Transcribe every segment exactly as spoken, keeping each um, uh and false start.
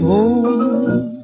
home.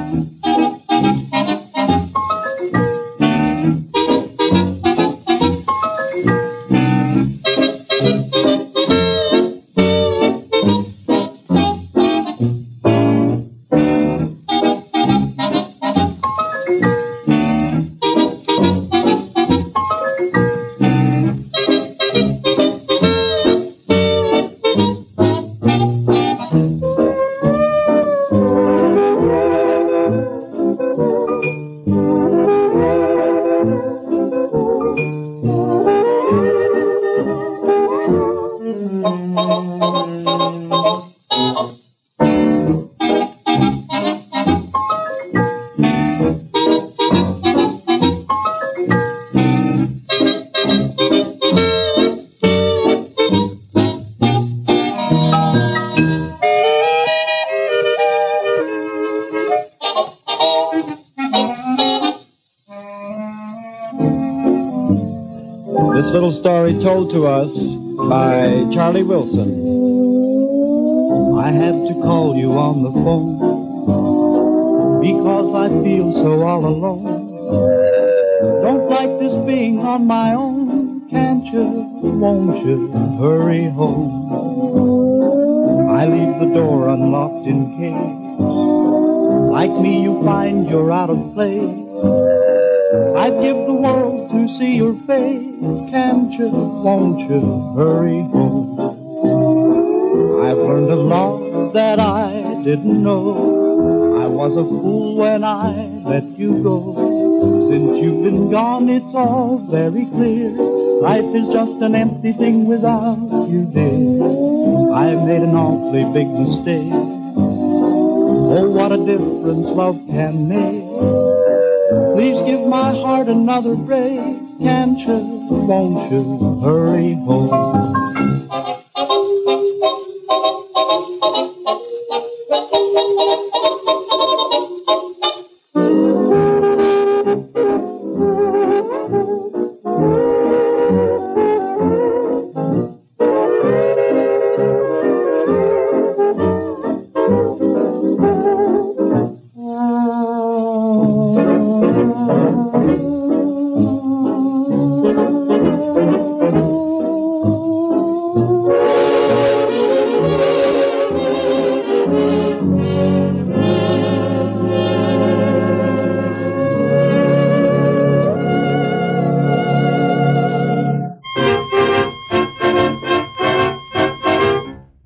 This little story told to us by Charlie Wilson. I had to call you on the phone because I feel so all alone. Don't like this being on my own. Can't you, won't you, hurry home? I leave the door unlocked in case, like me you find you're out of place. I'd give the world to see your face. Can't you, won't you, hurry home? I've learned a lot that I didn't know. I was a fool when I let you go. Since you've been gone, it's all very clear. Life is just an empty thing without you, dear. I made an awfully big mistake. Oh, what a difference love can make. Please give my heart another break. Can't you, won't you, hurry